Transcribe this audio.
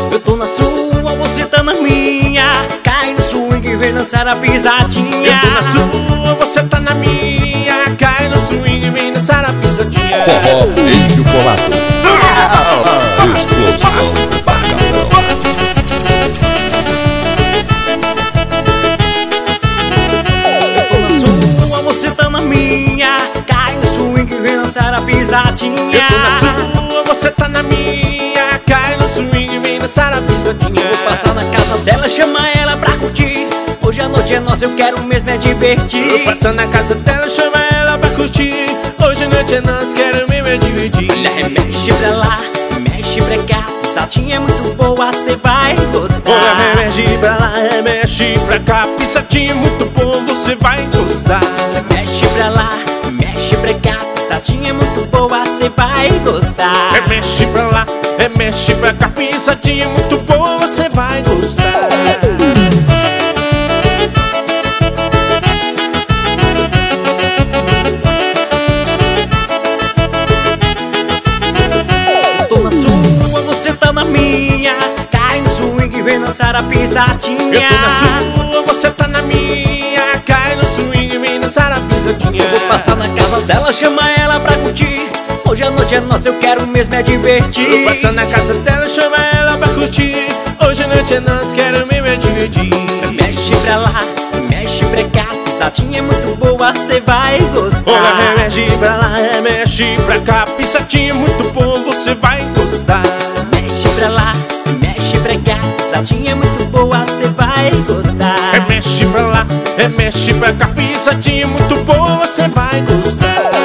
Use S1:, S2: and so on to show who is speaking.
S1: Eu tô na sua, você tá na minha. Cai no swing e vem dançar a pisadinha.
S2: Eu tô na sua, você tá na minha. Cai no swing e vem dançar a pisadinha.
S3: Forró em chocolate. Explosão do Barcadão.
S1: Eu tô na sua, você tá na minha. Cai no swing e vem dançar a pisadinha.
S2: Eu tô na sua, você tá na minha. Cai no swing e vem dançar a pisadinha.
S1: Vou passar na casa dela, chama ela pra curtir. Hoje a noite é nossa, eu quero mesmo é divertir.
S2: Vou passar na casa dela, chama ela pra curtir. Hoje a noite é nossa, quero mesmo é divertir.
S1: Olha, mexe pra lá, mexe pra cá. Pisadinha é muito boa, cê vai gostar.
S2: Olha, mexe pra lá, mexe pra cá. Pisadinha é muito bom, você vai gostar.
S1: Mexe pra lá, mexe pra cá. Pisadinha é muito boa, cê vai gostar.
S2: Mexe pra lá, mexe pra cá. Pisadinha é muito boa, você vai gostar.
S1: Eu tô na sua, você tá na minha. Cai no swing e vem dançar a pisadinha.
S2: Eu tô na sua, você tá na minha. Cai no swing e vem dançar a pisadinha.
S1: Vou passar na casa dela, chama ela pra curtir. Hoje a noite é nossa, eu quero mesmo é divertir.
S2: Vou passar na casa dela, chama ela pra curtir. Hoje a noite é nossa, quero mesmo é divertir.
S1: Mexe pra lá, mexe pra cá. Pisadinha é muito boa, cê vai gostar.
S2: Olha, mexe pra lá, mexe pra cá. Pisadinha é muito bom, você vai gostar.
S1: Mexe pra lá, mexe pra cá. Pisadinha é muito boa, cê vai gostar.
S2: Mexe pra lá, mexe pra cá. Pisadinha é muito boa, você vai gostar.